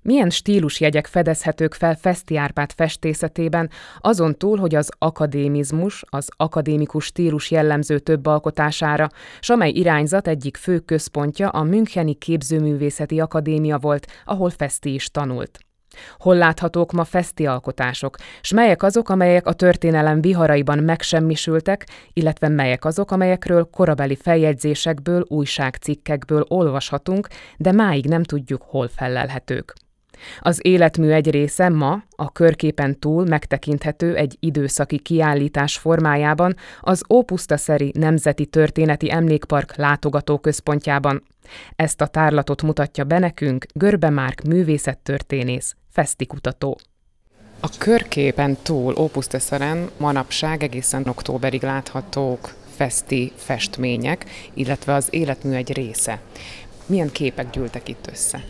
Milyen stílusjegyek fedezhetők fel Feszti Árpád festészetében, azon túl, hogy az akadémizmus, az akadémikus stílus jellemző több alkotására, s amely irányzat egyik fő központja a Müncheni Képzőművészeti Akadémia volt, ahol Feszti is tanult. Hol láthatók ma Feszti alkotások, s melyek azok, amelyek a történelem viharaiban megsemmisültek, illetve melyek azok, amelyekről korabeli feljegyzésekből, újságcikkekből olvashatunk, de máig nem tudjuk, hol fellelhetők. Az életmű egy része ma, a körképen túl megtekinthető egy időszaki kiállítás formájában az Ópusztaszeri Nemzeti Történeti Emlékpark látogatóközpontjában. Ezt a tárlatot mutatja be nekünk Görbe Márk művészettörténész, Feszti kutató. A körképen túl Ópusztaszeren manapság egészen októberig láthatók Feszti festmények, illetve az életmű egy része. Milyen képek gyűltek itt össze?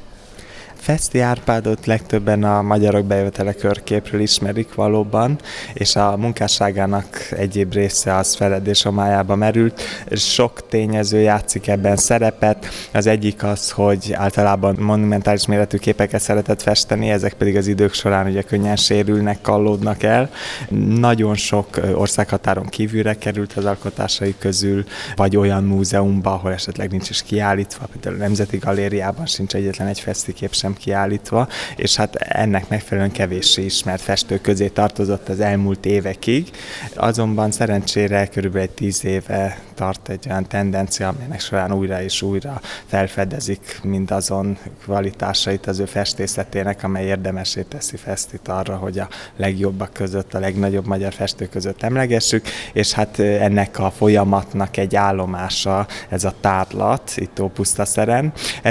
Feszti Árpádot legtöbben a magyarok bejövetele körképről ismerik valóban, és a munkásságának egyéb része az feledés homályába merült. Sok tényező játszik ebben szerepet. Az egyik az, hogy általában monumentális méretű képeket szeretett festeni, ezek pedig az idők során ugye könnyen sérülnek, kallódnak el. Nagyon sok országhatáron kívülre került az alkotásai közül, vagy olyan múzeumba, ahol esetleg nincs is kiállítva, például a Nemzeti Galériában sincs egyetlen egy Feszti kép sem kiállítva, és hát ennek megfelelően kevéssé ismert festő közé tartozott az elmúlt évekig. Azonban szerencsére körülbelül 10 éve tart egy olyan tendencia, amelynek során újra és újra felfedezik mindazon kvalitásait az ő festészetének, amely érdemessé teszi Fesztit arra, hogy a legjobbak között, a legnagyobb magyar festők között emlegessük, és hát ennek a folyamatnak egy állomása ez a tárlat itt Ópusztaszeren.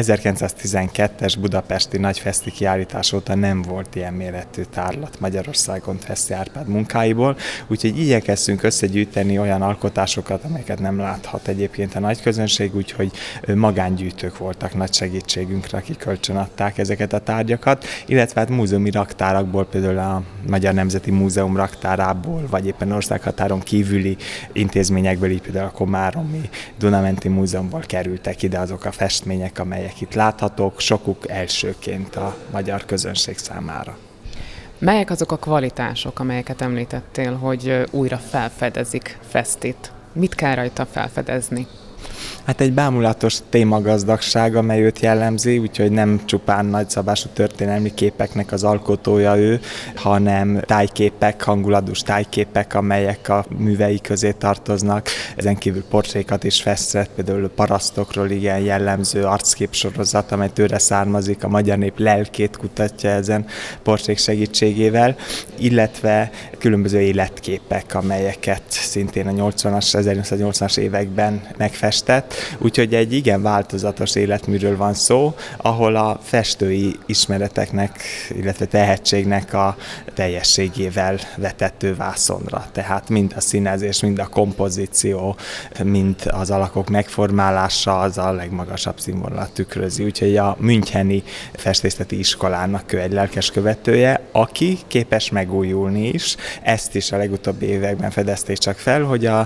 1912-es budapesti nagy Feszti kiállítás óta nem volt ilyen méretű tárlat Magyarországon Feszti Árpád munkáiból, úgyhogy igyekeztünk összegyűjteni olyan alkotásokat, amelyeket nem láthat egyébként a nagy közönség, úgyhogy magángyűjtők voltak nagy segítségünkre, akik kölcsönadták ezeket a tárgyakat, illetve hát múzeumi raktárakból, például a Magyar Nemzeti Múzeum raktárából, vagy éppen országhatáron kívüli intézményekből, így például a Komáromi Dunamenti Múzeumból kerültek ide azok a festmények, amelyek itt láthatók, sokuk elsőként a magyar közönség számára. Melyek azok a kvalitások, amelyeket említettél, hogy újra felfedezik Fesztit? Mit kell rajta felfedezni? Hát egy bámulatos témagazdagság, amely őt jellemzi, úgyhogy nem csupán nagyszabású történelmi képeknek az alkotója ő, hanem tájképek, hangulatos tájképek, amelyek a művei közé tartoznak. Ezen kívül portrékat is festett, például parasztokról igen jellemző arcképsorozat, amely tőle származik, a magyar nép lelkét kutatja ezen portrék segítségével, illetve különböző életképek, amelyeket szintén a 1980-as években megfestett. Úgyhogy egy igen változatos életműről van szó, ahol a festői ismereteknek, illetve tehetségnek a teljességével vetető vászonra. Tehát mind a színezés, mind a kompozíció, mind az alakok megformálása az a legmagasabb színvonalat tükrözi. Úgyhogy a Müncheni festészeti iskolának ő egy lelkes követője, aki képes megújulni is. Ezt is a legutóbbi években fedezték csak fel, hogy a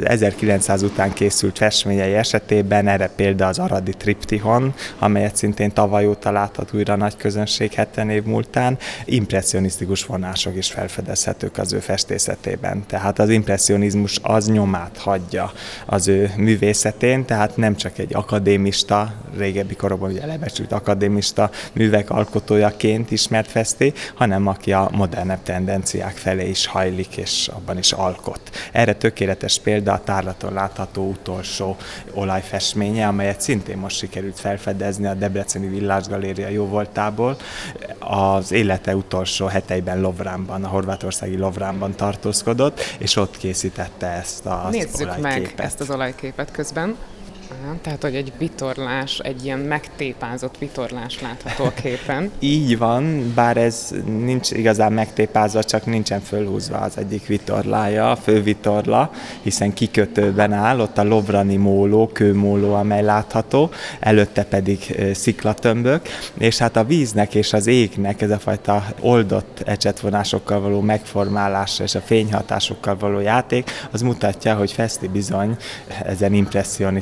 1900 után készült festményei esetében erre példa az aradi triptihon, amelyet szintén tavaly óta láthat újra a nagy közönség 70 év múltán, impresszioniztikus vonások is felfedezhetők az ő festészetében. Tehát az impresszionizmus az nyomát hagyja az ő művészetén, tehát nem csak egy akadémista, régebbi korokban ugye lebecsült akadémista művek alkotójaként ismert Feszti, hanem aki a modernebb tendenciák felé is hajlik, és abban is alkot. Erre tökéletes példa a tárlaton látható utolsó olajfestménye, amelyet szintén most sikerült felfedezni a Debreceni Villásgaléria jóvoltából. Az élete utolsó heteiben Lovránban, a horvátországi Lovránban tartózkodott, és ott készítette ezt az olajképet. Nézzük meg ezt az olajképet közben. Tehát, hogy egy vitorlás, egy ilyen megtépázott vitorlás látható a képen. Így van, bár ez nincs igazán megtépázva, csak nincsen fölhúzva az egyik vitorlája, a fővitorla, hiszen kikötőben áll, ott a lovrani móló, kőmóló, amely látható, előtte pedig sziklatömbök, és hát a víznek és az égnek ez a fajta oldott ecsetvonásokkal való megformálása és a fényhatásokkal való játék, az mutatja, hogy Feszti bizony ezen impresszionisztikus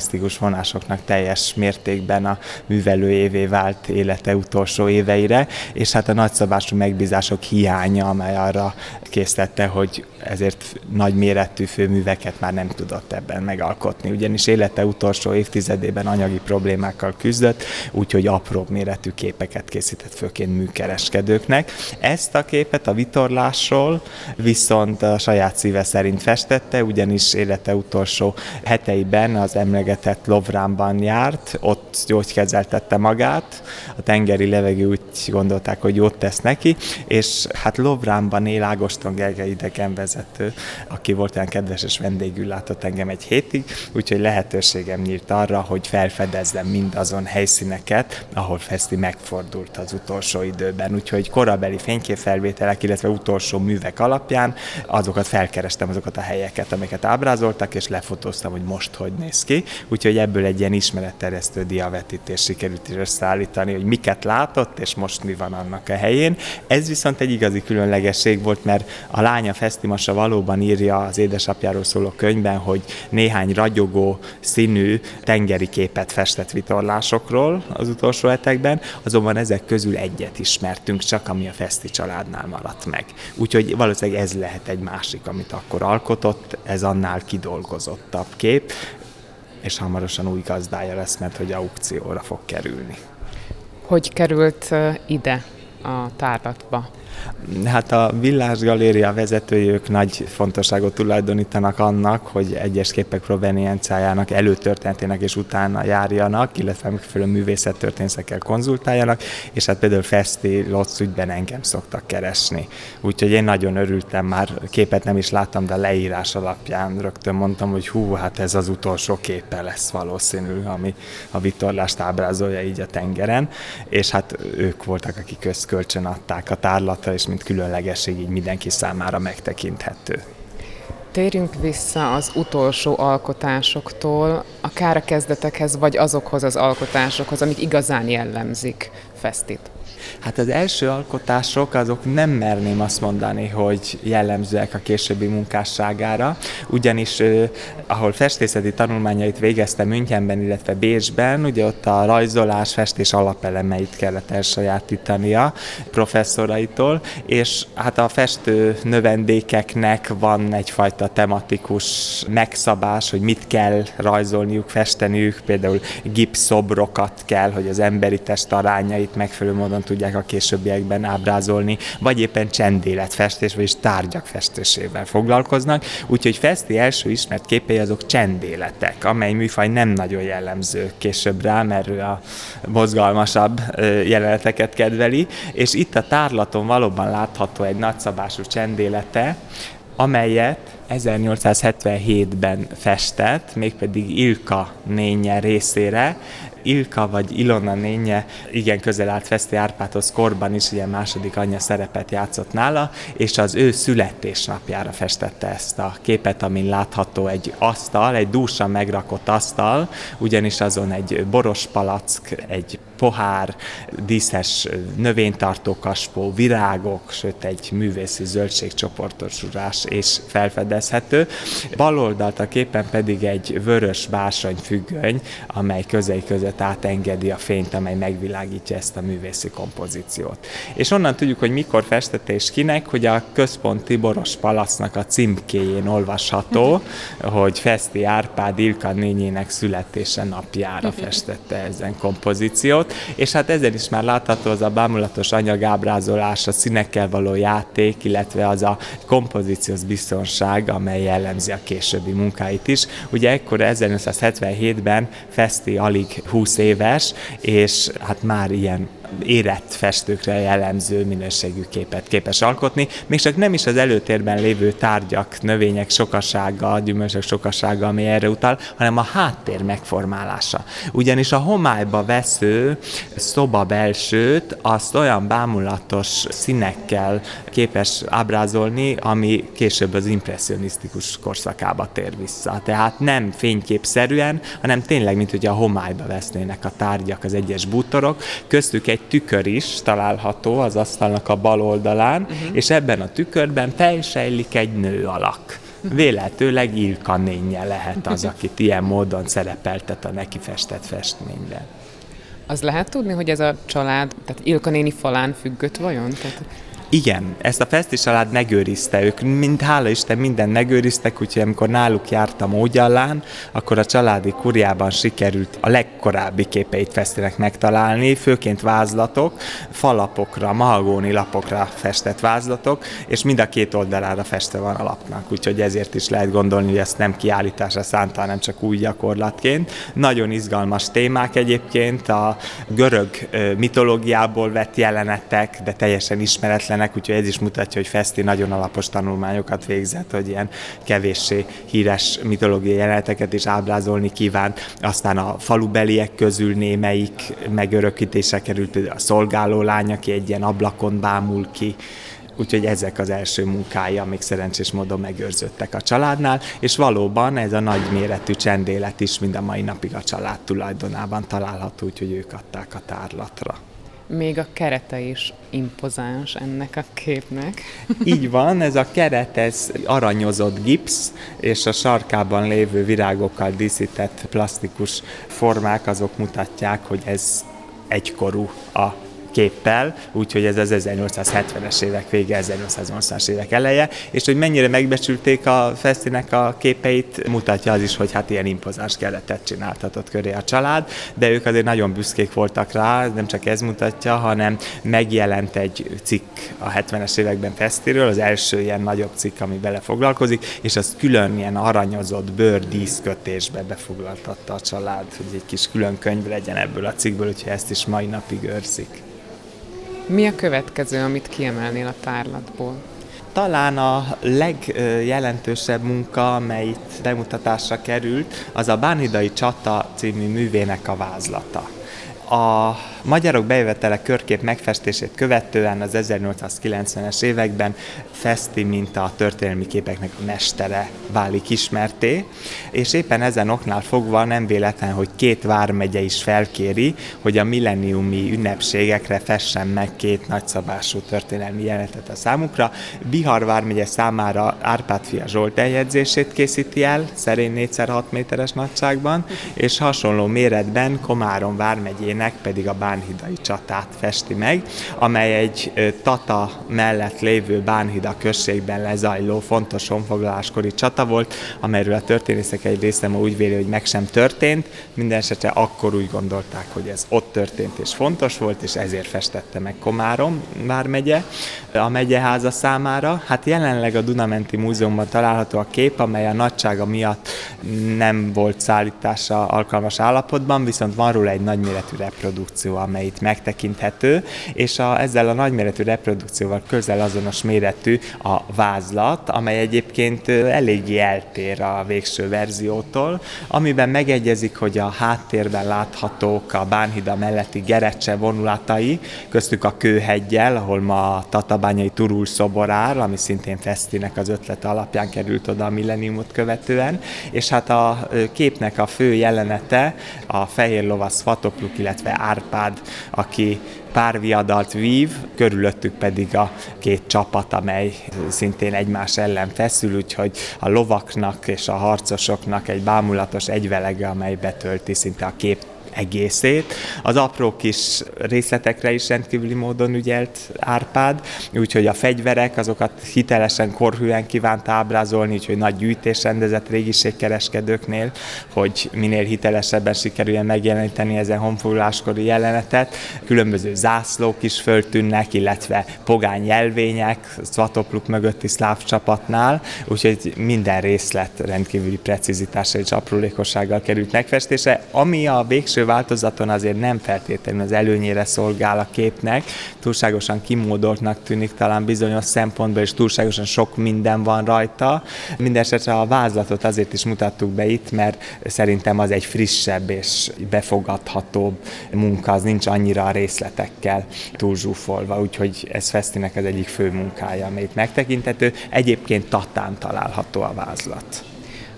vonásoknak teljes mértékben a művelőjévé vált élete utolsó éveire, és hát a nagyszabású megbízások hiánya, amely arra késztette, hogy ezért nagy méretű főműveket már nem tudott ebben megalkotni. Ugyanis élete utolsó évtizedében anyagi problémákkal küzdött, úgyhogy apróbb méretű képeket készített főként műkereskedőknek. Ezt a képet a vitorlásról viszont a saját szíve szerint festette, ugyanis élete utolsó heteiben az emlegetett Lovránban járt, ott gyógykezeltette magát, a tengeri levegő úgy gondolták, hogy jót tesz neki, és hát Lovránban él Ágoston Gergely idegenvezető, aki volt olyan kedves és vendégül látott engem egy hétig, úgyhogy lehetőségem nyílt arra, hogy felfedezzem mindazon helyszíneket, ahol Feszti megfordult az utolsó időben. Úgyhogy korabeli fényképfelvételek, illetve utolsó művek alapján azokat felkerestem, azokat a helyeket, amiket ábrázoltak, és lefotóztam, hogy most hogy néz ki. Úgyhogy ebből egy ilyen ismeretterjesztő diavetítés sikerült is összeállítani, hogy miket látott, és most mi van annak a helyén. Ez viszont egy igazi különlegesség volt, mert a lánya Fesztimasa valóban írja az édesapjáról szóló könyvben, hogy néhány ragyogó színű tengeri képet festett vitorlásokról az utolsó hetekben, azonban ezek közül egyet ismertünk, csak ami a Feszti családnál maradt meg. Úgyhogy valószínűleg ez lehet egy másik, amit akkor alkotott, ez annál kidolgozottabb kép, és hamarosan új gazdája lesz, mert hogy aukcióra fog kerülni. Hogy került ide a tárlatba? Hát a Villás Galéria vezetői, ők nagy fontosságot tulajdonítanak annak, hogy egyes képek provenienciájának, előtörténetének és utána járjanak, illetve megfelelő művészettörténészekkel konzultáljanak, és hát például Feszti Lotz ügyben engem szoktak keresni. Úgyhogy én nagyon örültem, már képet nem is láttam, de a leírás alapján rögtön mondtam, hogy hát ez az utolsó képe lesz valószínű, ami a vitorlást ábrázolja így a tengeren, és hát ők voltak, akik kölcsön adták a tárlatra, és mint különlegesség így mindenki számára megtekinthető. Térjünk vissza az utolsó alkotásoktól, akár a kezdetekhez, vagy azokhoz az alkotásokhoz, amik igazán jellemzik Fesztit. Hát az első alkotások, azok nem merném azt mondani, hogy jellemzőek a későbbi munkásságára, ugyanis ahol festészeti tanulmányait végezte Münchenben, illetve Bécsben, ugye ott a rajzolás, festés alapelemeit kellett elsajátítania professzoraitól, és hát a festő növendékeknek van egyfajta tematikus megszabás, hogy mit kell rajzolniuk, festeniük, például gipszszobrokat kell, hogy az emberi test arányait megfelelő módon tudják a későbbiekben ábrázolni, vagy éppen csendéletfestés, vagyis tárgyak festésével foglalkoznak, úgyhogy Feszti első ismert képei azok csendéletek, amely műfaj nem nagyon jellemző később rá, mert ő a mozgalmasabb jeleneteket kedveli, és itt a tárlaton valóban látható egy nagyszabású csendélete, amelyet 1877-ben festett, mégpedig Ilka nénye részére. Ilka vagy Ilona nénye igen közel állt Feszti Árpádhoz korban is, ilyen második anyja szerepet játszott nála, és az ő születésnapjára festette ezt a képet, amin látható egy asztal, egy dúsan megrakott asztal, ugyanis azon egy boros palack, egy pohár, díszes növénytartó kaspó, virágok, sőt egy művészi zöldségcsoportosulás és felfedezhető. Bal oldalt a képen pedig egy vörös bársonyfüggöny, amely közei között átengedi a fényt, amely megvilágítja ezt a művészi kompozíciót. És onnan tudjuk, hogy mikor festette és kinek, hogy a központi boros palacnak a címkéjén olvasható, hogy Feszti Árpád Ilka nényének születése napjára festette ezen kompozíciót. És hát ezen is már látható az a bámulatos anyagábrázolás, a színekkel való játék, illetve az a kompozíciós biztonság, amely jellemzi a későbbi munkáit is. Ugye ekkor 1977-ben Feszti alig 20 éves, és hát már ilyen érett festőkre jellemző minőségű képet képes alkotni, még csak nem is az előtérben lévő tárgyak, növények sokasága, gyümölcsök sokasága, ami erre utal, hanem a háttér megformálása. Ugyanis a homályba vesző szoba belsőt azt olyan bámulatos színekkel képes ábrázolni, ami később az impresszionisztikus korszakába tér vissza. Tehát nem fényképszerűen, hanem tényleg, mint hogy a homályba vesznének a tárgyak, az egyes bútorok, köztük egy tükör is található az asztalnak a bal oldalán, és ebben a tükörben felsejlik egy nő alak. Véletőleg Ilka nénje lehet az, akit ilyen módon szerepeltet a neki festett festményben. Az lehet tudni, hogy ez a család, tehát Ilka néni falán függött vajon? Igen, ezt a feszti család megőrizte, ők hála Isten mindent megőriztek, úgyhogy amikor náluk jártam Ógyallán, akkor a családi kuriában sikerült a legkorábbi képeit Fesztinek megtalálni, főként vázlatok, falapokra, mahagóni lapokra festett vázlatok, és mind a két oldalára festve van a lapnak, úgyhogy ezért is lehet gondolni, hogy ezt nem kiállításra szánta, hanem csak új gyakorlatként. Nagyon izgalmas témák egyébként, a görög mitológiából vett jelenetek, de teljesen ismeretlen, úgyhogy ez is mutatja, hogy Feszti nagyon alapos tanulmányokat végzett, hogy ilyen kevéssé híres mitológiai jeleneteket is ábrázolni kívánt. Aztán a falubeliek közül némelyik megörökítésre került, például a szolgáló lány, aki egy ilyen ablakon bámul ki. Úgyhogy ezek az első munkái, amik szerencsés módon megőrződtek a családnál, és valóban ez a nagyméretű csendélet is mind a mai napig a család tulajdonában található, úgyhogy ők adták a tárlatra. Még a kerete is impozáns ennek a képnek. Így van, ez a keret, ez aranyozott gipsz, és a sarkában lévő virágokkal díszített plastikus formák, azok mutatják, hogy ez egykorú a képpel, úgyhogy ez az 1870-es évek vége, 1880-as évek eleje, és hogy mennyire megbecsülték a Fesztinek a képeit, mutatja az is, hogy hát ilyen impozáns keretet csináltatott köré a család, de ők azért nagyon büszkék voltak rá, nem csak ez mutatja, hanem megjelent egy cikk a 70-es években Fesztiről, az első ilyen nagyobb cikk, ami vele foglalkozik, és az külön ilyen aranyozott bőrdíszkötésbe befoglaltatta a család, hogy egy kis külön könyv legyen ebből a cikkből, úgyhogy ezt is mai napig őrzik. Mi a következő, amit kiemelnél a tárlatból? Talán a legjelentősebb munka, amely itt bemutatásra került, az a Bánhidai Csata című művének a vázlata. A magyarok bejövetele körkép megfestését követően az 1890-es években Feszti, mint a történelmi képeknek a mestere válik ismertté, és éppen ezen oknál fogva nem véletlen, hogy 2 vármegye is felkéri, hogy a milleniumi ünnepségekre fessen meg 2 nagyszabású történelmi jelenetet a számukra. Bihar vármegye számára Árpád fia Zsolt eljegyzését készíti el, szerény 4x6 méteres nagyságban, és hasonló méretben Komárom vármegyének pedig a Bánhidai Csatát festi meg, amely egy Tata mellett lévő Bánhida községben lezajló fontos honfoglaláskori csata volt, amelyről a történészek egy része ma úgy véli, hogy meg sem történt. Mindenesetre akkor úgy gondolták, hogy ez ott történt és fontos volt, és ezért festette meg Komárom vármegye a megyeháza számára. Hát jelenleg a Duna-menti Múzeumban található a kép, amely a nagysága miatt nem volt szállításra alkalmas állapotban, viszont van róla egy nagyméretű reprodukció, amely itt megtekinthető, és ezzel a nagyméretű reprodukcióval közel azonos méretű a vázlat, amely egyébként eléggé eltér a végső verziótól, amiben megegyezik, hogy a háttérben láthatók a Bánhida melletti Gerecse vonulatai, köztük a Kőheggyel, ahol ma a tatabányai Turul szobor áll, ami szintén Fesztinek az ötlete alapján került oda a milleniumot követően, és hát a képnek a fő jelenete a fehér lovasz Svatopluk, illetve Árpád, aki párviadalt vív, körülöttük pedig a 2 csapat, amely szintén egymás ellen feszül, úgyhogy a lovaknak és a harcosoknak egy bámulatos egyvelege, amely betölti szinte a kép egészét. Az apró kis részletekre is rendkívüli módon ügyelt Árpád, úgyhogy a fegyverek, azokat hitelesen, korhűen kívánta ábrázolni, úgyhogy nagy gyűjtés rendezett régiségkereskedőknél, hogy minél hitelesebben sikerüljen megjeleníteni ezen honfoglaláskori jelenetet. Különböző zászlók is föltűnnek, illetve pogány jelvények Svatopluk mögötti szláv csapatnál, úgyhogy minden részlet rendkívüli precizitással és aprólékossággal került megfestésre, ami a végső változaton azért nem feltétlenül az előnyére szolgál a képnek, túlságosan kimódoltnak tűnik talán bizonyos szempontból, és túlságosan sok minden van rajta. Mindenesetre a vázlatot azért is mutattuk be itt, mert szerintem az egy frissebb és befogadhatóbb munka, az nincs annyira a részletekkel túlzsúfolva, úgyhogy ez Fesztinek az egyik fő munkája, amelyet megtekinthető. Egyébként Tatán található a vázlat.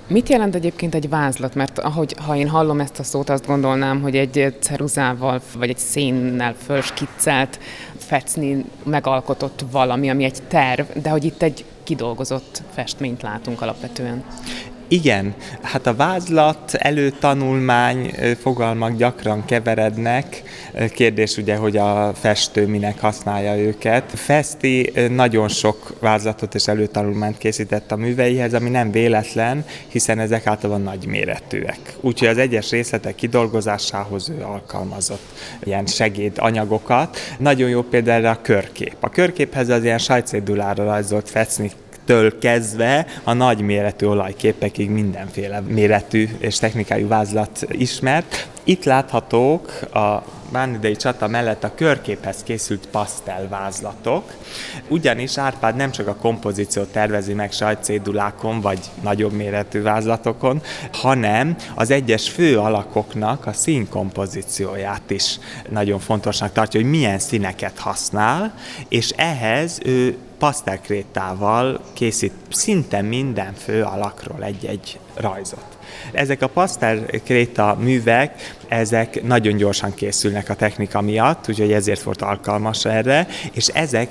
Mit jelent egyébként egy vázlat? Mert ha én hallom ezt a szót, azt gondolnám, hogy egy ceruzával vagy egy szénnel fölskiccelt, fecni megalkotott valami, ami egy terv, de hogy itt egy kidolgozott festményt látunk alapvetően. Igen, hát a vázlat, előtanulmány fogalmak gyakran keverednek. Kérdés ugye, hogy a festő minek használja őket. Feszti nagyon sok vázlatot és előtanulmányt készített a műveihez, ami nem véletlen, hiszen ezek általában nagyméretűek. Úgyhogy az egyes részletek kidolgozásához ő alkalmazott ilyen segédanyagokat. Nagyon jó például a körkép. A körképhez az ilyen sajtcédulára rajzolt fecni től kezdve a nagyméretű olajképekig mindenféle méretű és technikájú vázlat ismert. Itt láthatók a bánidei csata mellett a körképhez készült pasztelvázlatok, ugyanis Árpád nem csak a kompozíciót tervezi meg sajtcédulákon vagy nagyobb méretű vázlatokon, hanem az egyes fő alakoknak a színkompozícióját is nagyon fontosnak tartja, hogy milyen színeket használ, és ehhez ő pasztelkrétával készít szinte minden fő alakról egy-egy rajzot. Ezek a pasztelkréta művek, ezek nagyon gyorsan készülnek a technika miatt, úgyhogy ezért volt alkalmas erre, és ezek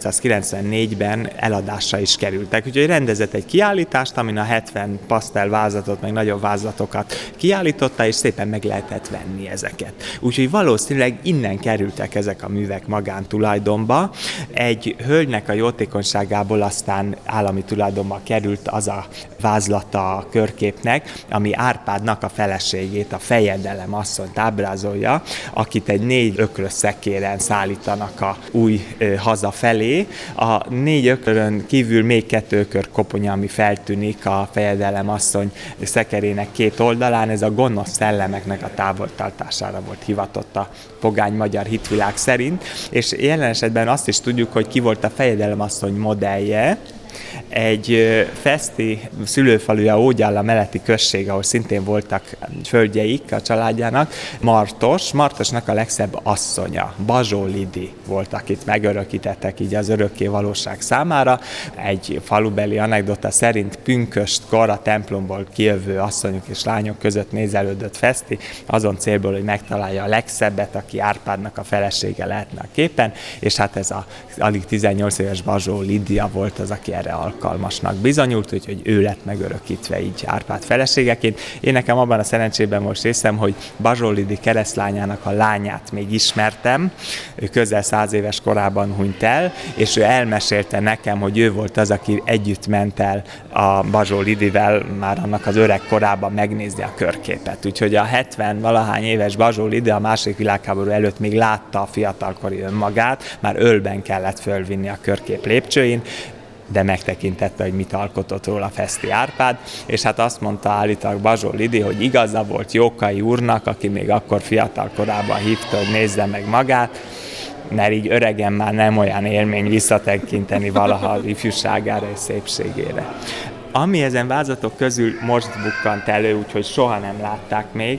1894-ben eladásra is kerültek. Úgyhogy rendezett egy kiállítást, amin a 70 pasztelvázatot, meg nagyobb vázlatokat kiállította, és szépen meg lehetett venni ezeket. Úgyhogy valószínűleg innen kerültek ezek a művek magántulajdonba. Egy hölgynek a jótékonyságából aztán állami tulajdonba került az a vázlata a körképnek, ami Árpádnak a feleségét, a Fejedelem asszonyt ábrázolja, akit egy 4 ökrös szekéren szállítanak a új haza felé. A 4 ökrön kívül még 2 ökör koponya, ami feltűnik a Fejedelem asszony szekerének 2 oldalán, ez a gonosz szellemeknek a távoltartására volt hivatott a pogány magyar hitvilág szerint, és jelen esetben azt is tudjuk, hogy ki volt a Fejedelem asszony modellje. Egy feszti szülőfaluja Ógyálla melletti község, ahol szintén voltak földjeik a családjának, Martosnak a legszebb asszonya, Bazsó Lidi volt, akit megörökítettek így az örökké valóság számára. Egy falubeli anekdota szerint pünköstkor a templomból kijövő asszonyok és lányok között nézelődött Feszti, azon célból, hogy megtalálja a legszebbet, aki Árpádnak a felesége lehetne a képen, és hát ez a alig 18 éves Bazsó Lidia volt az, aki erre alkalmasnak bizonyult, úgyhogy ő lett megörökítve így Árpád feleségeként. Én nekem abban a szerencsében most részem, hogy Bazsó Lidi keresztlányának a lányát még ismertem, ő közel 100 éves korában hunyt el, és ő elmesélte nekem, hogy ő volt az, aki együtt ment el a Bazsó Lidivel már annak az öreg korában megnézni a körképet. Úgyhogy a 70-valahány éves Bazsó Lidi a második világháború előtt még látta a fiatalkori önmagát, már ölben kellett fölvinni a körkép lépcsőin, de megtekintette, hogy mit alkotott róla Feszti Árpád, és hát azt mondta állítólag Bazsó Lidi, hogy igaza volt Jókai úrnak, aki még akkor fiatal korában hívta, hogy nézze meg magát, mert így öregen már nem olyan élmény visszatekinteni valaha az ifjúságára és szépségére. Ami ezen vázatok közül most bukkant elő, úgyhogy soha nem látták még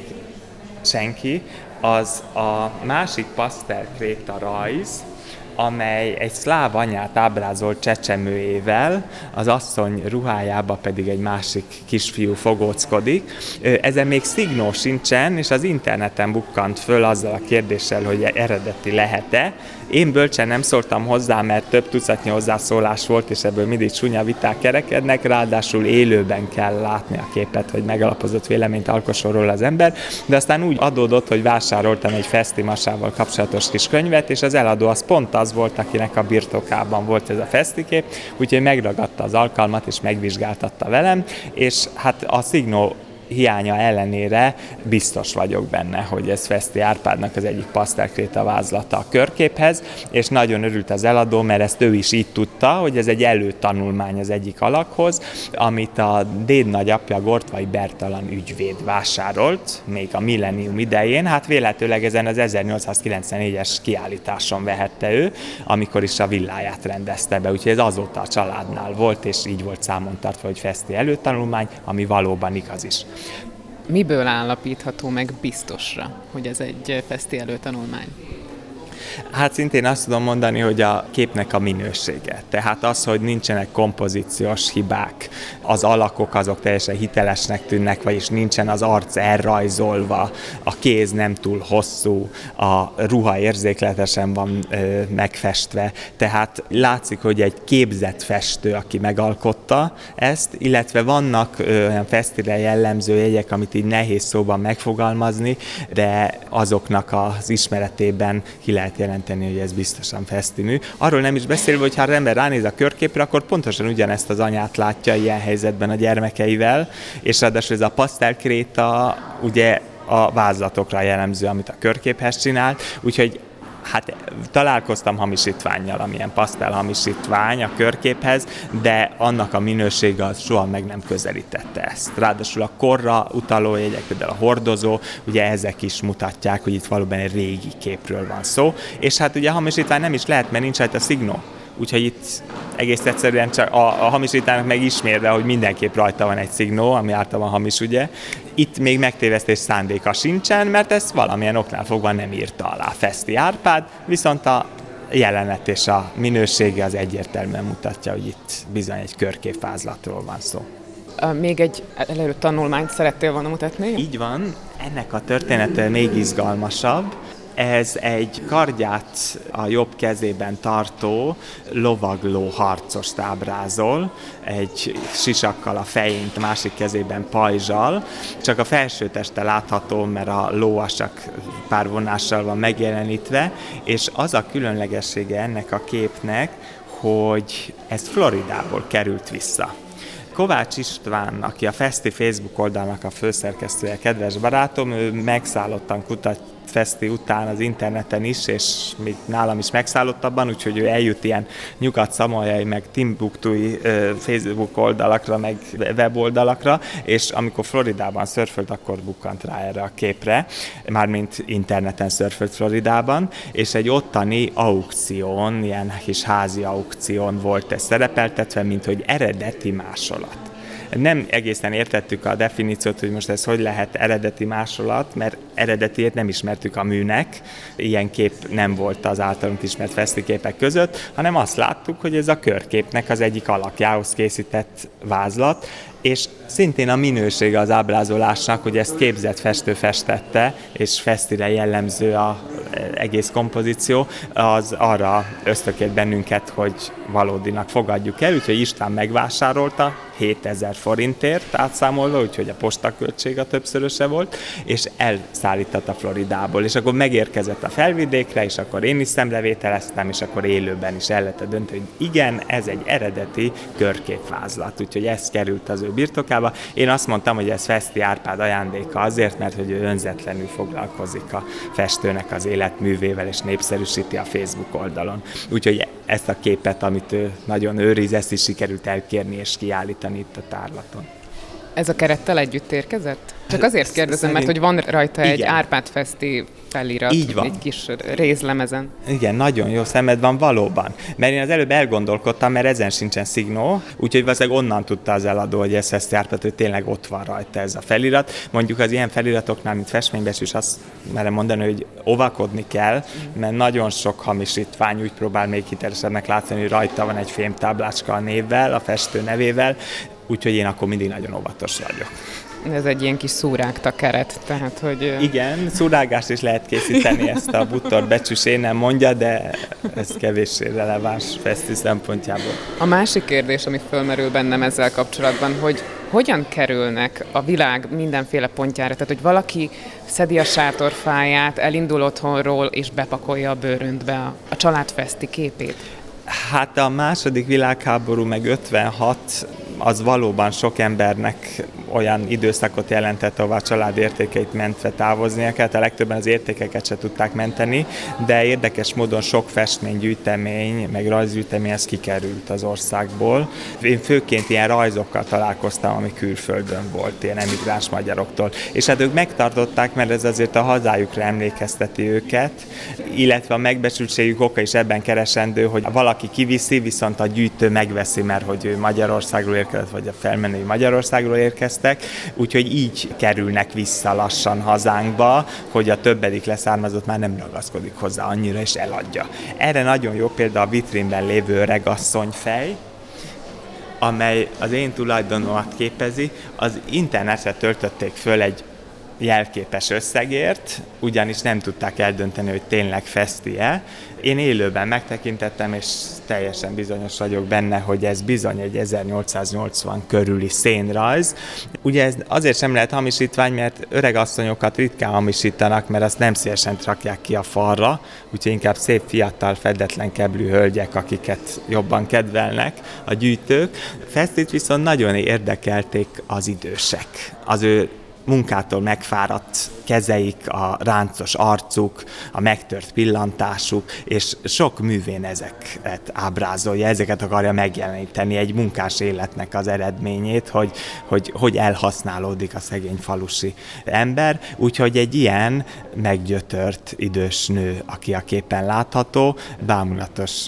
senki, az a másik pasztelkréta rajz, amely egy szláv anyát ábrázolt csecsemőjével, az asszony ruhájába pedig egy másik kisfiú fogóckodik. Ezen még szignó sincsen, és az interneten bukkant föl azzal a kérdéssel, hogy eredeti lehet-e. Én bölcsen nem szóltam hozzá, mert több tucatnyi hozzászólás volt, és ebből mindig csúnya viták kerekednek, ráadásul élőben kell látni a képet, hogy megalapozott véleményt alkosson róla az ember, de aztán úgy adódott, hogy vásároltam egy Feszti Masával kapcsolatos kis könyvet, és az eladó az pont az volt, akinek a birtokában volt ez a Feszti kép, úgyhogy megragadta az alkalmat, és megvizsgáltatta velem, és hát a szignó hiánya ellenére biztos vagyok benne, hogy ez Feszti Árpádnak az egyik pasztelkréta vázlata a körképhez, és nagyon örült az eladó, mert ezt ő is így tudta, hogy ez egy előtanulmány az egyik alakhoz, amit a dédnagyapja Gortvai Bertalan ügyvéd vásárolt, még a millennium idején, hát véletőleg ezen az 1894-es kiállításon vehette ő, amikor is a villáját rendezte be, úgyhogy ez azóta a családnál volt, és így volt számon tartva, hogy Feszti előtanulmány, ami valóban igaz is. Miből állapítható meg biztosra, hogy ez egy Feszti előtanulmány? Hát szintén azt tudom mondani, hogy a képnek a minősége. Tehát az, hogy nincsenek kompozíciós hibák, az alakok azok teljesen hitelesnek tűnnek, vagyis nincsen az arc elrajzolva, a kéz nem túl hosszú, a ruha érzékletesen van megfestve. Tehát látszik, hogy egy képzett festő, aki megalkotta ezt, illetve vannak olyan fesztivál jellemző jegyek, amit így nehéz szóban megfogalmazni, de azoknak az ismeretében ki lehet jelenteni, hogy ez biztosan fesztimű. Arról nem is beszélve, hogy ha az ember ránéz a körképre, akkor pontosan ugyanezt az anyát látja ilyen helyzetben a gyermekeivel, és ráadásul ez a pasztelkréta ugye a vázlatokra jellemző, amit a körképhez csinált, úgyhogy hát találkoztam hamisítvánnyal, amilyen pasztelhamisítvány a körképhez, de annak a minősége az soha meg nem közelítette ezt. Ráadásul a korra utaló jegyek, például a hordozó, ugye ezek is mutatják, hogy itt valóban egy régi képről van szó, és hát ugye a hamisítvány nem is lehet, mert nincs rajta szignó. Úgyhogy itt egész egyszerűen csak a hamisításnak megismérve, hogy mindenképp rajta van egy szignó, ami általában hamis, ugye. Itt még megtévesztés szándéka sincsen, mert ezt valamilyen oknál fogva nem írta alá Feszti Árpád, viszont a jelenet és a minősége az egyértelműen mutatja, hogy itt bizony egy körképvázlatról van szó. Még egy előtt tanulmányt szerettél volna mutatni? Így van, ennek a története még izgalmasabb. Ez egy kardját a jobb kezében tartó lovagló harcost ábrázol, egy sisakkal a fején, a másik kezében pajzsal, csak a felső teste látható, mert a ló az csak pár vonással van megjelenítve, és az a különlegessége ennek a képnek, hogy ez Floridából került vissza. Kovács István, aki a Feszti Facebook oldalnak a főszerkesztője, kedves barátom, ő megszállottan kutat Feszti után az interneten is, és még nálam is megszállottabban, úgyhogy ő eljut ilyen nyugat-szamolyai, meg Timbuktui Facebook oldalakra, meg weboldalakra, és amikor Floridában szörfölt, akkor bukkant rá erre a képre, mármint interneten szörfölt Floridában, és egy ottani aukción, ilyen kis házi aukción volt ez szerepeltetve, mint hogy eredeti másolat. Nem egészen értettük a definíciót, hogy most ez hogy lehet eredeti másolat, mert eredetiét nem ismertük a műnek, ilyen kép nem volt az általunk ismert feszti képek között, hanem azt láttuk, hogy ez a körképnek az egyik alakjához készített vázlat, és szintén a minősége az ábrázolásnak, hogy ezt képzett festő festette, és Fesztire jellemző az egész kompozíció, az arra ösztökélt bennünket, hogy valódinak fogadjuk el, úgyhogy István megvásárolta 7000 forintért átszámolva, úgyhogy a postaköltség a többszöröse volt, és elszállította Floridából, és akkor megérkezett a felvidékre, és akkor én is szemrevételeztem, és akkor élőben is el lehetett dönteni, hogy igen, ez egy eredeti körképvázlat, úgyhogy ez került az ő birtokába. Én azt mondtam, hogy ez Feszti Árpád ajándéka azért, mert hogy ő önzetlenül foglalkozik a festőnek az életművével, és népszerűsíti a Facebook oldalon. Úgyhogy ezt a képet, amit ő nagyon őriz, ezt is sikerült elkérni és kiállítani itt a tárlaton. Ez a kerettel együtt érkezett? Csak azért kérdezem, mert hogy van rajta egy Árpád Feszti felirat, egy kis rézlemezen. Igen, nagyon jó szemed van valóban. Mert én az előbb elgondolkodtam, mert ezen sincsen szignó, úgyhogy valószínűleg onnan tudta az eladó, hogy ez Feszti Árpád, hogy tényleg ott van rajta ez a felirat. Mondjuk az ilyen feliratoknál, mint festményben is azt merem mondani, hogy óvakodni kell, mert nagyon sok hamisítvány úgy próbál még hitelesebbnek látszani, hogy rajta van egy fémtáblácska a névvel, a festő nevével, úgyhogy én akkor mindig nagyon óvatos vagyok. Ez egy ilyen kis szúrágta keret, tehát hogy... Igen, szúrágást is lehet készíteni, ezt a bútor becsüsé nem mondja, de ez kevéssé releváns Feszti szempontjából. A másik kérdés, ami fölmerül bennem ezzel kapcsolatban, hogy hogyan kerülnek a világ mindenféle pontjára, tehát hogy valaki szedi a sátorfáját, elindul otthonról és bepakolja a bőröntbe a család Feszti képét. Hát a második világháború meg 56, az valóban sok embernek olyan időszakot jelentett, ahová a család értékeit mentve távoznia kellett. A legtöbben az értékeket se tudták menteni, de érdekes módon sok festménygyűjtemény, meg rajzgyűjtemény ez kikerült az országból. Én főként ilyen rajzokkal találkoztam, ami külföldön volt, ilyen emigráns magyaroktól. És hát ők megtartották, mert ez azért a hazájukra emlékezteti őket, illetve a megbecsültségük oka is ebben keresendő, hogy valaki kiviszi, viszont a gyűjtő megveszi, mert hogy ő Magyarországról érkezett, vagy a felmenői Magyarországról érkeztek, érkeztek, úgyhogy így kerülnek vissza lassan hazánkba, hogy a többedik leszármazott már nem ragaszkodik hozzá annyira, és eladja. Erre nagyon jó példa a vitrínben lévő öregasszonyfej, amely az én tulajdonomat képezi. Az internetre töltötték föl egy jelképes összegért, ugyanis nem tudták eldönteni, hogy tényleg feszti-e. Én élőben megtekintettem, és teljesen bizonyos vagyok benne, hogy ez bizony egy 1880 körüli szénrajz. Ugye ez azért sem lehet hamisítvány, mert öregasszonyokat ritkán hamisítanak, mert azt nem szívesen rakják ki a falra, úgyhogy inkább szép, fiatal, fedetlen keblű hölgyek, akiket jobban kedvelnek a gyűjtők. Festit viszont nagyon érdekelték az idősek. Az ő munkától megfáradt kezeik, a ráncos arcuk, a megtört pillantásuk, és sok művén ezeket ábrázolja, ezeket akarja megjeleníteni, egy munkás életnek az eredményét, hogy elhasználódik a szegény falusi ember. Úgyhogy egy ilyen meggyötört idős nő, aki a képen látható, bámulatos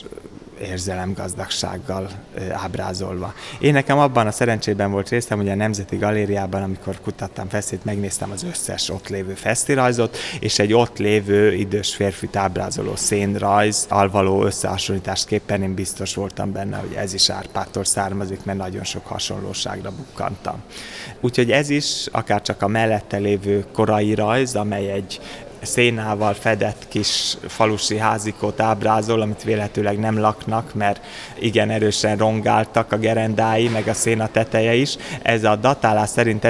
érzelemgazdagsággal ábrázolva. Én nekem abban a szerencsében volt részem, hogy a Nemzeti Galériában, amikor kutattam Festit, megnéztem az összes ott lévő festirajzot, és egy ott lévő idős férfit ábrázoló szénrajzzal való összehasonlításképpen én biztos voltam benne, hogy ez is Árpádtól származik, mert nagyon sok hasonlóságra bukkantam. Úgyhogy ez is, akár csak a mellette lévő korai rajz, amely egy szénával fedett kis falusi házikót ábrázol, amit véletőleg nem laknak, mert igen erősen rongáltak a gerendái, meg a széna teteje is. Ez a datálás szerint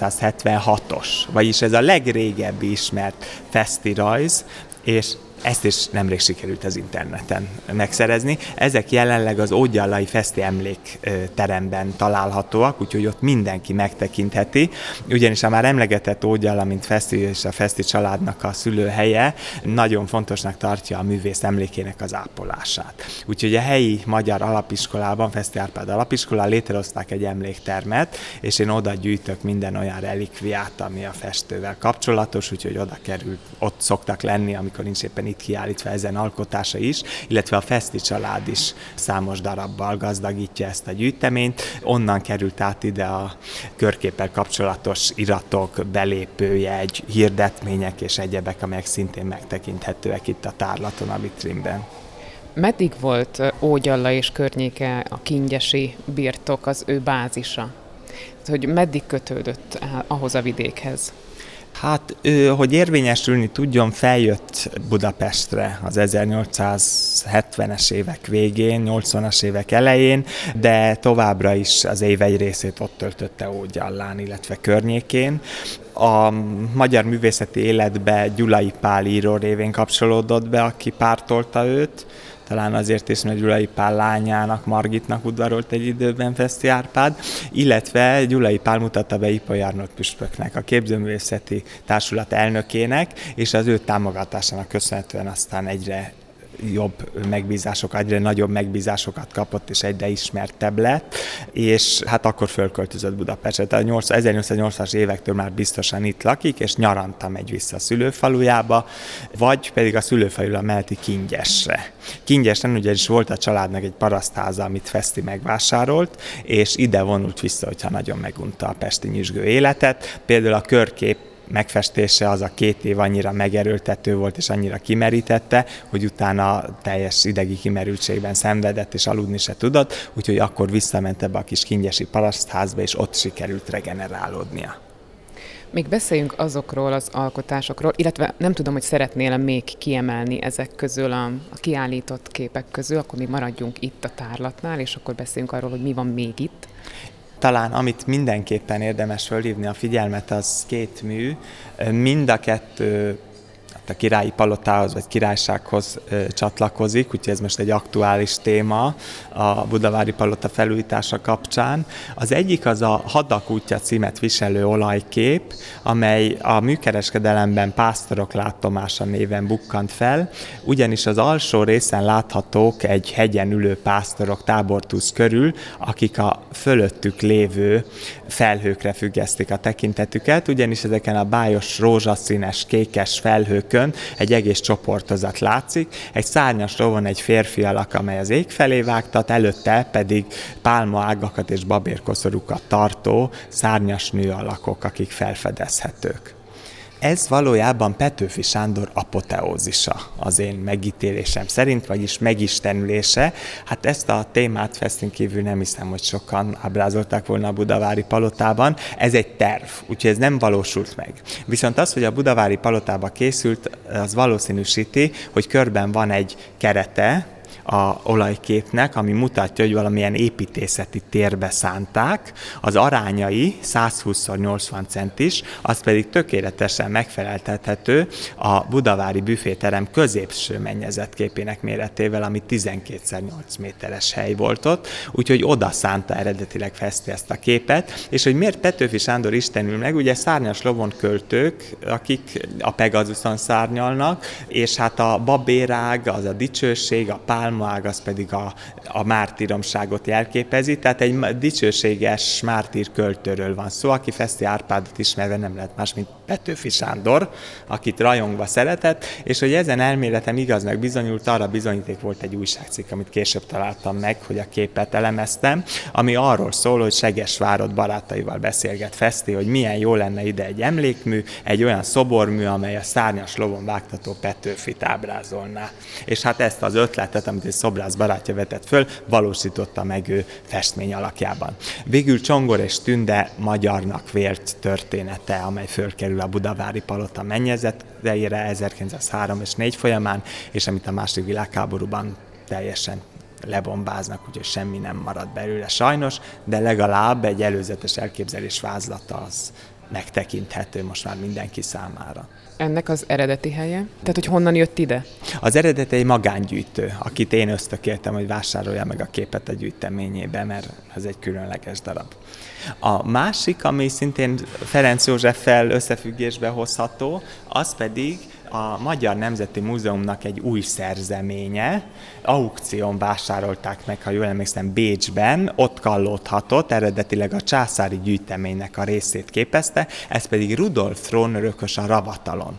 1876-os, vagyis ez a legrégebbi ismert festirajz, és ezt is nemrég sikerült az interneten megszerezni. Ezek jelenleg az Ógyallai Feszti Emlékteremben találhatóak, úgyhogy ott mindenki megtekintheti. Ugyanis a már emlegetett Ógyalla, mint Feszti és a Feszti családnak a szülőhelye, nagyon fontosnak tartja a művész emlékének az ápolását. Úgyhogy a helyi magyar alapiskolában, Feszti Árpád alapiskolán létrehozták egy emléktermet, és én oda gyűjtök minden olyan relikviát, ami a festővel kapcsolatos, úgyhogy oda került, ott szoktak lenni, amikor nincs éppen itt kiállítva ezen alkotása is, illetve a Feszti család is számos darabbal gazdagítja ezt a gyűjteményt. Onnan került át ide a körképpel kapcsolatos iratok, belépőjegy, hirdetmények és egyebek, amelyek szintén megtekinthetőek itt a tárlaton, a vitrínben. Meddig volt Ógyalla és környéke a kingyesi birtok, az ő bázisa? Hogy meddig kötődött ahhoz a vidékhez? Hát, hogy érvényesülni tudjon, feljött Budapestre az 1870-es évek végén, 80-as évek elején, de továbbra is az év egy részét ott töltötte Ógyallán, illetve környékén. A magyar művészeti életbe Gyulai Pál író révén kapcsolódott be, aki pártolta őt. Talán azért is, mert Gyulai Pál lányának, Margitnak udvarolt egy időben Feszti Árpád, illetve Gyulai Pál mutatta be Ipoly Arnold püspöknek, a képzőművészeti társulat elnökének, és az ő támogatásának köszönhetően aztán egyre jobb megbízásokat, egyre nagyobb megbízásokat kapott, és egyre ismertebb lett, és hát akkor fölköltözött Budapestre. Tehát 1880-as évektől már biztosan itt lakik, és nyaranta megy vissza a szülőfalujába, vagy pedig a szülőfaluja melletti Kingyesre. Kingyesen ugyanis volt a családnak egy parasztháza, amit Feszti megvásárolt, és ide vonult vissza, hogyha nagyon megunta a pesti nyüzsgő életet. Például a körkép megfestése az a 2 év annyira megerőltető volt, és annyira kimerítette, hogy utána teljes idegi kimerültségben szenvedett, és aludni se tudott, úgyhogy akkor visszament ebbe a kis kingyesi parasztházba, és ott sikerült regenerálódnia. Még beszéljünk azokról az alkotásokról, illetve nem tudom, hogy szeretnél még kiemelni ezek közül a kiállított képek közül, akkor mi maradjunk itt a tárlatnál, és akkor beszéljünk arról, hogy mi van még itt. Talán amit mindenképpen érdemes fölhívni a figyelmet, az 2 mű. Mind a 2 a királyi palotához vagy királysághoz csatlakozik, úgyhogy ez most egy aktuális téma a Budavári Palota felújítása kapcsán. Az egyik az a Hadak útja címet viselő olajkép, amely a műkereskedelemben Pásztorok látomása néven bukkant fel, ugyanis az alsó részen láthatók egy hegyen ülő pásztorok tábortúz körül, akik a fölöttük lévő felhőkre függesztik a tekintetüket, ugyanis ezeken a bájos rózsaszínes, kékes felhők tükön egy egész csoportozat látszik. Egy szárnyas lovon egy férfi alak, amely az ég felé vágtat, előtte pedig pálmaágakat és babérkoszorúkat tartó szárnyas nő alakok, akik felfedezhetők. Ez valójában Petőfi Sándor apoteózisa az én megítélésem szerint, vagyis megistenülése. Hát ezt a témát Fesztin kívül nem hiszem, hogy sokan ábrázolták volna a Budavári Palotában. Ez egy terv, úgyhogy ez nem valósult meg. Viszont az, hogy a Budavári Palotába készült, az valószínűsíti, hogy körben van egy kerete a olajképnek, ami mutatja, hogy valamilyen építészeti térbe szánták. Az arányai 120x80 centis, az pedig tökéletesen megfeleltethető a budavári büféterem középső mennyezetképének méretével, ami 12x8 méteres hely volt ott, úgyhogy oda szánta eredetileg Feszti ezt a képet, és hogy miért Petőfi Sándor istenül meg, ugye szárnyas lovon költők, akik a Pegazuson szárnyalnak, és hát a babérág, az a dicsőség, a pálmaág, az pedig a mártíromságot jelképezi, tehát egy dicsőséges mártír költőről van szó, aki Feszti Árpádot ismerve nem lehet más, mint Petőfi Sándor, akit rajongva szeretett, és hogy ezen elméletem igaznak bizonyult, arra bizonyíték volt egy újságcikk, amit később találtam meg, hogy a képet elemeztem, ami arról szól, hogy Segesvárott barátaival beszélget Feszti, hogy milyen jó lenne ide egy emlékmű, egy olyan szobormű, amely a szárnyas lovon vágtató Petőfit ábrázolná. És hát ezt az ötletet, amit egy szobrász barátja vetett föl, valósította meg ő festmény alakjában. Végül Csongor és Tünde magyarnak vélt története, amely fölkerül a Budavári Palota mennyezetére 1903 és 4 folyamán, és amit a második világháborúban teljesen lebombáznak, úgyhogy semmi nem marad belőle sajnos, de legalább egy előzetes elképzelés vázlata az megtekinthető most már mindenki számára. Ennek az eredeti helye? Tehát, hogy honnan jött ide? Az eredeti egy magángyűjtő, akit én ösztökéltem, hogy vásárolja meg a képet a gyűjteményébe, mert ez egy különleges darab. A másik, ami szintén Ferenc Józseffel összefüggésbe hozható, az pedig a Magyar Nemzeti Múzeumnak egy új szerzeménye. Aukción vásárolták meg, ha jól emlékszem, Bécsben, ott kallódhatott, eredetileg a császári gyűjteménynek a részét képezte, ez pedig Rudolf trónörökös a Ravatalon.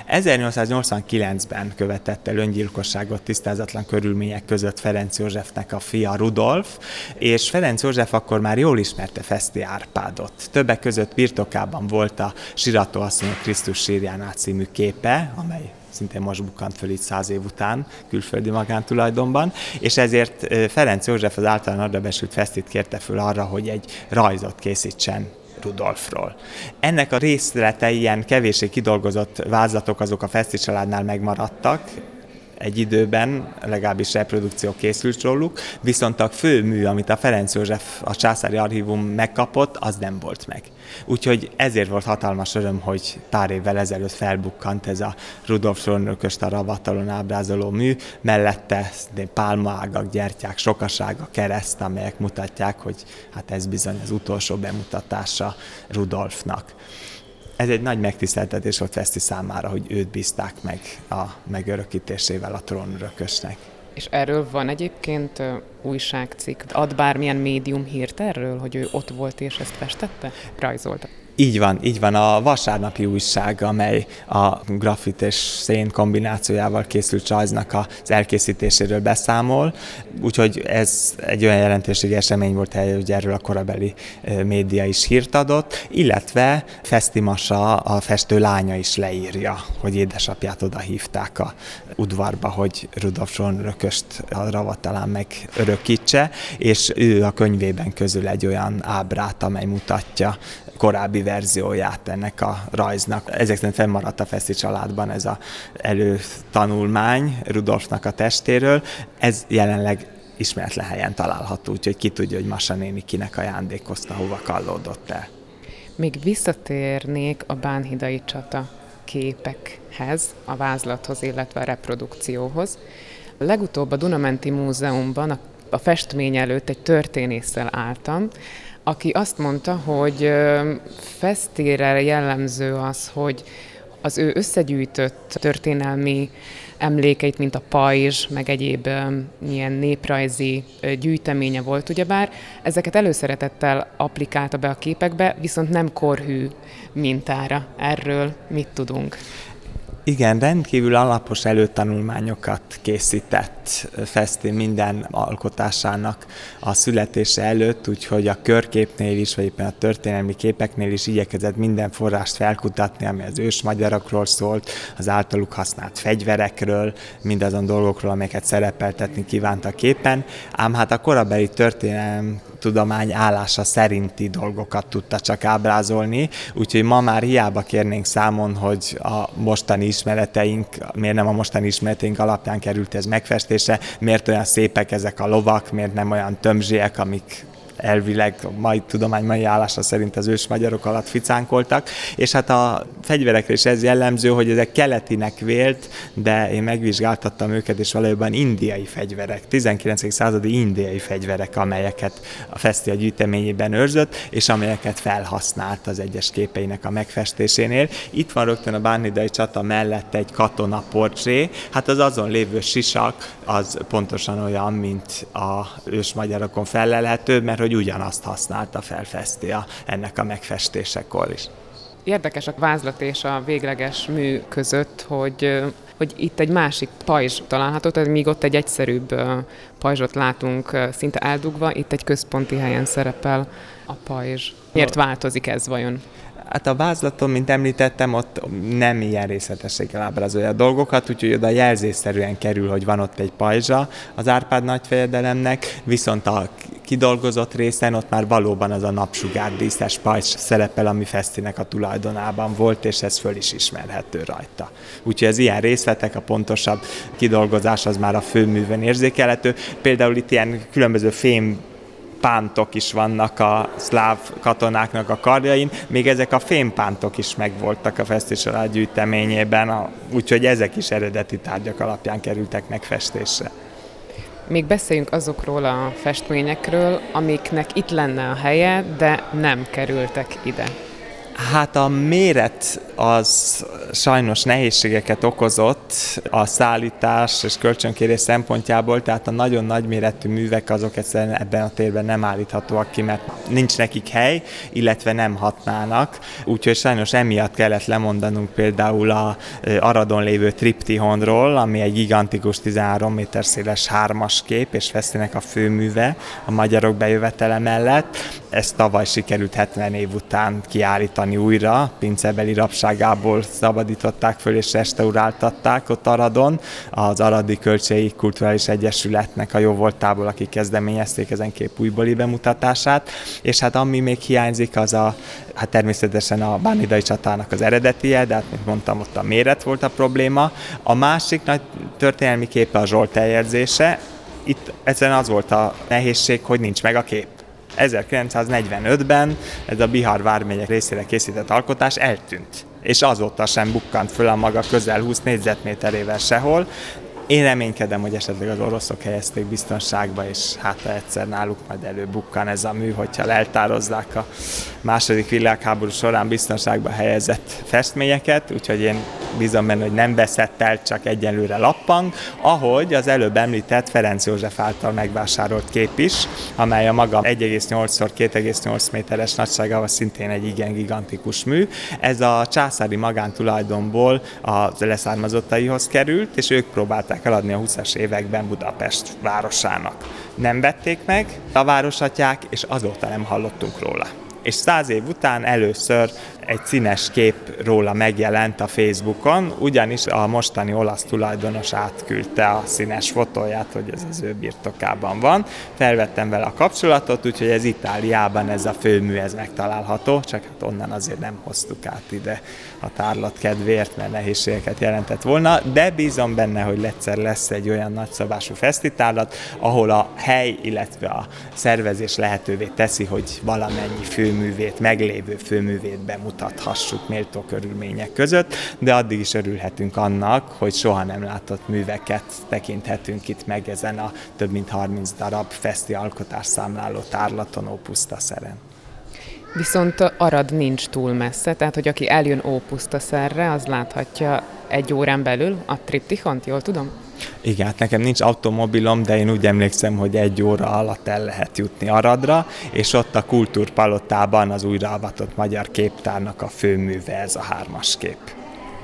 1889-ben követett el öngyilkosságot tisztázatlan körülmények között Ferenc Józsefnek a fia Rudolf, és Ferenc József akkor már jól ismerte Feszti Árpádot. Többek között birtokában volt a Siratóasszonyok Krisztus sírjánál című képe, amely szintén most bukkant föl itt 100 év után külföldi magántulajdonban, és ezért Ferenc József az általán adabesült Fesztit kérte föl arra, hogy egy rajzot készítsen Rudolfról. Ennek a részletei, ilyen kevéssé kidolgozott vázlatok, azok a Feszti családnál megmaradtak egy időben, legalábbis reprodukció készült róluk, viszont a főmű, amit a Ferenc József a Császári Archívum megkapott, az nem volt meg. Úgyhogy ezért volt hatalmas öröm, hogy pár évvel ezelőtt felbukkant ez a Rudolf trónörököst a Ravatalon ábrázoló mű, mellette pálmaágak, gyertyák, sokasága, kereszt, amelyek mutatják, hogy hát ez bizony az utolsó bemutatása Rudolfnak. Ez egy nagy megtiszteltetés volt Feszti számára, hogy őt bízták meg a megörökítésével a trónörökösnek. És erről van egyébként újságcikk? Ad bármilyen médium hírt erről, hogy ő ott volt és ezt festette? Rajzolta? Így van. A Vasárnapi Újság, amely a grafit és szén kombinációjával készült rajznak az elkészítéséről beszámol, úgyhogy ez egy olyan jelentőségi esemény volt, hogy erről a korabeli média is hírt adott, illetve Feszti Masa, a festő lánya is leírja, hogy édesapját oda hívták a udvarba, hogy Rudolf trónörököst a Ravatalán megörökítse, és ő a könyvében közül egy olyan ábrát, amely mutatja korábbi verzióját ennek a rajznak. Ezek szerint fennmaradt a Feszti családban ez az előtanulmány Rudolfnak a testéről. Ez jelenleg ismeretlen helyen található, úgyhogy ki tudja, hogy Masa néni kinek ajándékozta, hova kallódott el. Még visszatérnék a bánhidai csata képekhez, a vázlathoz, illetve a reprodukcióhoz. Legutóbb a Dunamenti Múzeumban a festmény előtt egy történésszel álltam, aki azt mondta, hogy Fesztire jellemző az, hogy az ő összegyűjtött történelmi emlékeit, mint a pajzs, meg egyéb ilyen néprajzi gyűjteménye volt ugyebár, ezeket előszeretettel applikálta be a képekbe, viszont nem korhű mintára. Erről mit tudunk? Igen, rendkívül alapos előtanulmányokat készített Feszti minden alkotásának a születése előtt, úgyhogy a körképnél is, vagy éppen a történelmi képeknél is igyekezett minden forrást felkutatni, ami az ősmagyarokról szólt, az általuk használt fegyverekről, mindazon dolgokról, amelyeket szerepeltetni kívánt a képen, ám hát a korabeli történelemtudomány állása szerinti dolgokat tudta csak ábrázolni, úgyhogy ma már hiába kérnénk számon, hogy a mostani ismereteink, miért nem a mostani ismereteink alapján került ez megfestésre, miért olyan szépek ezek a lovak, miért nem olyan tömzsiek, amik elvileg a mai tudomány mai állása szerint az ősmagyarok alatt ficánkoltak, és hát a fegyverekre is ez jellemző, hogy ezek keletinek vélt, de én megvizsgáltattam őket, és valójában indiai fegyverek, 19. századi indiai fegyverek, amelyeket a Feszti a gyűjteményében őrzött, és amelyeket felhasznált az egyes képeinek a megfestésénél. Itt van rögtön a bárnidai csata mellett egy katonaportré, hát az azon lévő sisak az pontosan olyan, mint az ősmagyarokon fellelhető, mert hogy ugyanazt használta fel Feszti ennek a megfestésekor is. Érdekes a vázlat és a végleges mű között, hogy itt egy másik pajzs található, tehát míg ott egy egyszerűbb pajzsot látunk szinte eldugva, itt egy központi helyen szerepel a pajzs. Miért változik ez vajon? Hát a vázlaton, mint említettem, ott nem ilyen részletességgel ábrázolja a dolgokat, úgyhogy oda jelzésszerűen kerül, hogy van ott egy pajzsa az Árpád nagyfejedelemnek, viszont a kidolgozott részen ott már valóban az a napsugárdíszes pajzs szerepel, ami Fesztinek a tulajdonában volt, és ez föl is ismerhető rajta. Úgyhogy az ilyen részletek, a pontosabb kidolgozás az már a főművön érzékelhető. Például itt ilyen különböző fém pántok is vannak a szláv katonáknak a karjain, még ezek a fémpántok is megvoltak a Feszti család gyűjteményében, úgyhogy ezek is eredeti tárgyak alapján kerültek megfestésre. Még beszéljünk azokról a festményekről, amiknek itt lenne a helye, de nem kerültek ide. Hát a méret az sajnos nehézségeket okozott a szállítás és kölcsönkérés szempontjából, tehát a nagyon nagyméretű művek azok egyszerűen ebben a térben nem állíthatóak ki, mert nincs nekik hely, illetve nem hatnának. Úgyhogy sajnos emiatt kellett lemondanunk például a Aradon lévő triptihonról, ami egy gigantikus 13 méter széles 3-as kép, és Fesztinek a főműve a magyarok bejövetele mellett. Ezt tavaly sikerült 70 év után kiállítani újra, pincebeli rabságából szabadították föl és restauráltatták ott Aradon. Az Aradi Kölcsei Kulturális Egyesületnek a jóvoltából, akik kezdeményezték ezen kép újbóli bemutatását, és hát ami még hiányzik, az hát természetesen a bárnidai csatának az eredetie, de hát mint mondtam, ott a méret volt a probléma. A másik nagy történelmi képe a Zsolt eljegyzése. Itt egyszerűen az volt a nehézség, hogy nincs meg a kép. 1945-ben ez a Bihar vármegyek részére készített alkotás eltűnt, és azóta sem bukkant föl a maga közel 20 négyzetméterével sehol. Én reménykedem, hogy esetleg az oroszok helyezték biztonságba, és hát egyszer náluk majd előbukkan ez a mű, hogyha eltározzák a II. Világháború során biztonságba helyezett festményeket, úgyhogy én bízom benne, hogy nem veszett el, csak egyenlőre lappang, ahogy az előbb említett Ferenc József által megvásárolt kép is, amely a maga 1,8x2,8 méteres nagyságával szintén egy igen gigantikus mű. Ez a császári magántulajdonból az leszármazottaihoz került, és ők próbálták eladni a 20-as években Budapest városának. Nem vették meg a városatyák, és azóta nem hallottunk róla. És 100 év után először egy színes kép róla megjelent a Facebookon, ugyanis a mostani olasz tulajdonos átküldte a színes fotóját, hogy ez az ő birtokában van. Felvettem vele a kapcsolatot, úgyhogy ez Itáliában ez a főmű ez megtalálható, csak hát onnan azért nem hoztuk át ide a tárlat kedvéért, mert nehézségeket jelentett volna, de bízom benne, hogy egyszer lesz egy olyan nagyszabású fesztitárlat, ahol a hely, illetve a szervezés lehetővé teszi, hogy valamennyi főművét, meglévő főművét bemutathassuk méltó körülmények között, de addig is örülhetünk annak, hogy soha nem látott műveket tekinthetünk itt meg ezen a több mint 30 darab feszti alkotás számláló tárlaton Ópusztaszeren. Viszont Arad nincs túl messze, tehát hogy aki eljön Ópusztaszerre, az láthatja 1 órán belül a triptihont, jól tudom? Igen, hát nekem nincs automobilom, de én úgy emlékszem, hogy 1 óra alatt el lehet jutni Aradra, és ott a Kultúrpalotában az újraavatott magyar képtárnak a főműve ez a 3-as kép.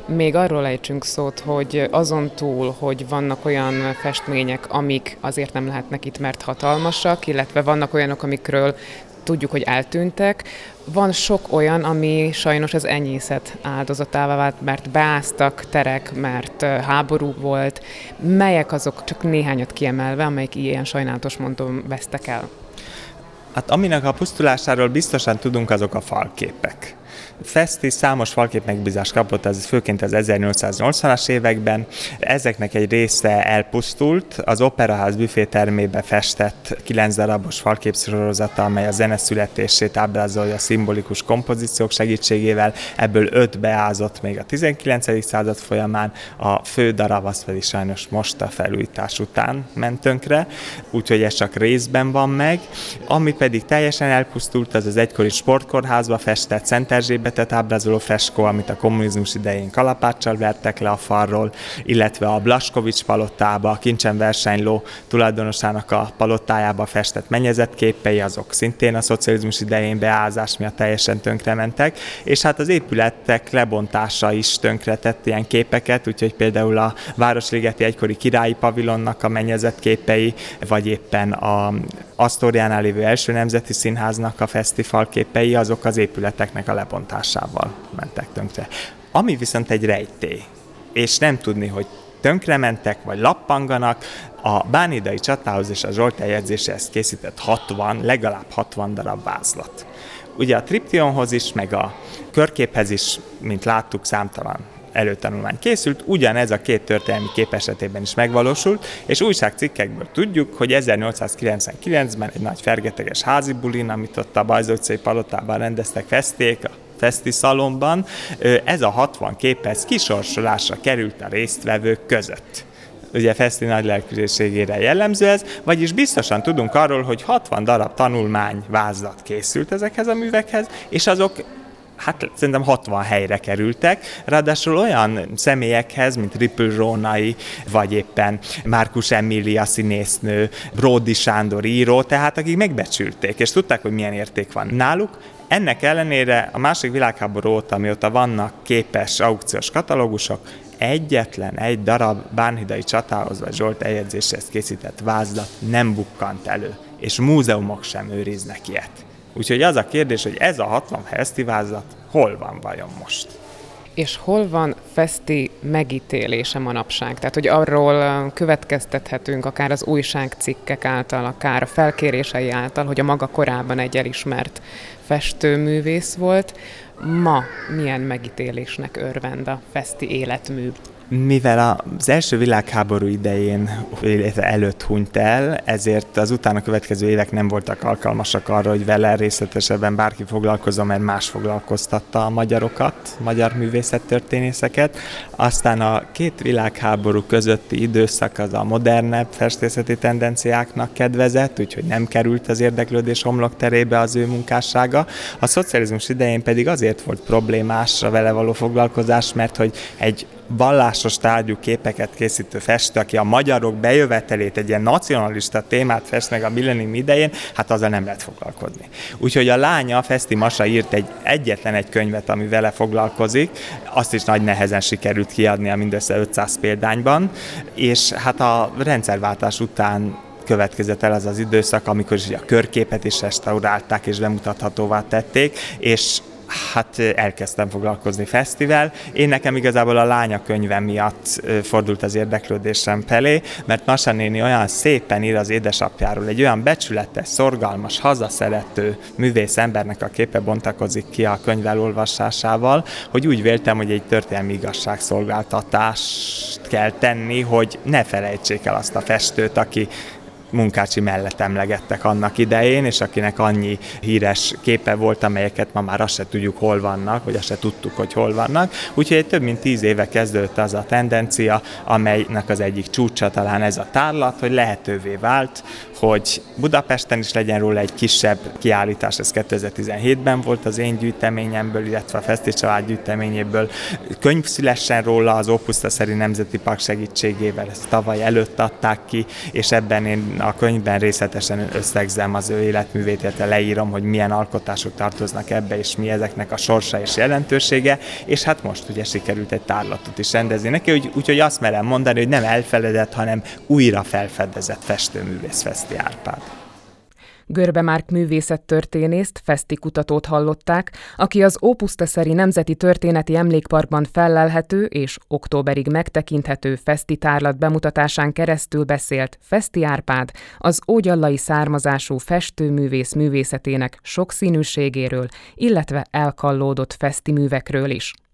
Még arról ejtsünk szót, hogy azon túl, hogy vannak olyan festmények, amik azért nem lehetnek itt, mert hatalmasak, illetve vannak olyanok, amikről tudjuk, hogy eltűntek. Van sok olyan, ami sajnos az enyészet áldozatává vált, mert beáztak terek, mert háború volt. Melyek azok, csak néhányat kiemelve, amelyik ilyen sajnálatos módon vesztek el? Hát aminek a pusztulásáról biztosan tudunk, azok a falképek. Feszti számos falkép megbízást kapott, ez főként az 1880-as években. Ezeknek egy része elpusztult, az Operaház büfétermébe festett 9 darabos falképsorozata, amely a zene születését ábrázolja szimbolikus kompozíciók segítségével, ebből 5 beázott még a 19. század folyamán, a fő darab az pedig sajnos most a felújítás után ment tönkre, úgyhogy ez csak részben van meg. Ami pedig teljesen elpusztult, az az egykori sportkórházba festett Szent Erzsébetet ábrázoló freskó, amit a kommunizmus idején kalapáccsal vertek le a falról, illetve a Blaskovich palotába, a Kincsen versenyló tulajdonosának a palotájába festett mennyezetképei, azok szintén a szocializmus idején beázás miatt teljesen tönkrementek, és hát az épületek lebontása is tönkretett ilyen képeket, úgyhogy például a Városligeti egykori királyi pavilonnak a mennyezetképei, vagy éppen a Asztóriánál lévő első nemzeti színháznak a fesztivál képei, azok az épületeknek a lebontásával mentek tönkre. Ami viszont egy rejtély, és nem tudni, hogy tönkrementek, vagy lappanganak, a bánhidai csatához és a Zsolt eljegyzéséhez készített legalább 60 darab vázlat. Ugye a triptionhoz is, meg a körképhez is, mint láttuk, számtalan előtanulmány készült, ugyanez a két történelmi kép esetében is megvalósult, és újságcikkekből tudjuk, hogy 1899-ben egy nagy fergeteges házi bulin, amit ott a Bajza utcai palotában rendeztek Feszték, a Feszti szalonban, ez a 60 képhez kisorsolásra került a résztvevők között. Ugye Feszti nagy lelkűségére jellemző ez, vagyis biztosan tudunk arról, hogy 60 darab tanulmány vázlat készült ezekhez a művekhez, és azok szerintem 60 helyre kerültek, ráadásul olyan személyekhez, mint Ripple Rónai, vagy éppen Márkus Emília színésznő, Bródi Sándor író, tehát akik megbecsülték, és tudták, hogy milyen érték van náluk. Ennek ellenére a második világháború óta, mióta vannak képes aukciós katalógusok, egyetlen egy darab bánhidai csatához vagy Zsolt eljegyzéshez készített vázlat nem bukkant elő, és múzeumok sem őriznek ilyet. Úgyhogy az a kérdés, hogy ez a 60 fesztivázlat hol van vajon most? És hol van Feszti megítélése manapság? Tehát, hogy arról következtethetünk akár az újságcikkek által, akár a felkérései által, hogy a maga korában egy elismert festőművész volt. Ma milyen megítélésnek örvend a Feszti életmű? Mivel az első világháború idején, illetve előtt hunyt el, ezért az utána következő évek nem voltak alkalmasak arra, hogy vele részletesebben bárki foglalkozzon, mert más foglalkoztatta a magyarokat, magyar művészettörténészeket. Aztán a két világháború közötti időszak az a modernebb festészeti tendenciáknak kedvezett, úgyhogy nem került az érdeklődés homlokterébe az ő munkássága. A szocializmus idején pedig azért volt problémás a vele való foglalkozás, mert hogy egy vallásos tárgyú képeket készítő festő, aki a magyarok bejövetelét, egy ilyen nacionalista témát fest meg a millennium idején, hát azzal nem lehet foglalkozni. Úgyhogy a lánya, Feszti Masa írt egyetlen egy könyvet, ami vele foglalkozik, azt is nagy nehezen sikerült kiadnia mindössze 500 példányban, és hát a rendszerváltás után következett el az időszak, amikor is a körképet is restaurálták és bemutathatóvá tették, és hát elkezdtem foglalkozni Fesztivel. Én nekem igazából a lánya könyve miatt fordult az érdeklődésem felé, mert Masa néni olyan szépen ír az édesapjáról, egy olyan becsületes, szorgalmas, hazaszerető művész embernek a képe bontakozik ki a könyv elolvasásával, hogy úgy véltem, hogy egy történelmi igazságszolgáltatást kell tenni, hogy ne felejtsék el azt a festőt, aki Munkácsi mellett emlegettek annak idején, és akinek annyi híres képe volt, amelyeket ma már azt se tudjuk, hol vannak, vagy azt se tudtuk, hogy hol vannak. Úgyhogy több mint 10 éve kezdődött az a tendencia, amelynek az egyik csúcsa talán ez a tárlat, hogy lehetővé vált, hogy Budapesten is legyen róla egy kisebb kiállítás, ez 2017-ben volt az én gyűjteményemből, illetve a Feszti család gyűjteményéből. Könyv szülessen róla az Ópusztaszeri Nemzeti Park segítségével, ezt tavaly előtt adták ki, és ebben én a könyvben részletesen összegzem az ő életművét, illetve leírom, hogy milyen alkotások tartoznak ebbe, és mi ezeknek a sorsa és jelentősége, és hát most ugye sikerült egy tárlatot is rendezni neki, úgyhogy azt merem mondani, hogy nem elfeledett, hanem újra felfedezett festőművész Feszti Árpád. Görbe Márk művészettörténészt, Feszti kutatót hallották, aki az Ópusztaszeri Nemzeti Történeti Emlékparkban fellelhető és októberig megtekinthető Feszti tárlat bemutatásán keresztül beszélt Feszti Árpád az ógyallai származású festőművész művészetének sokszínűségéről, illetve elkallódott feszti művekről is.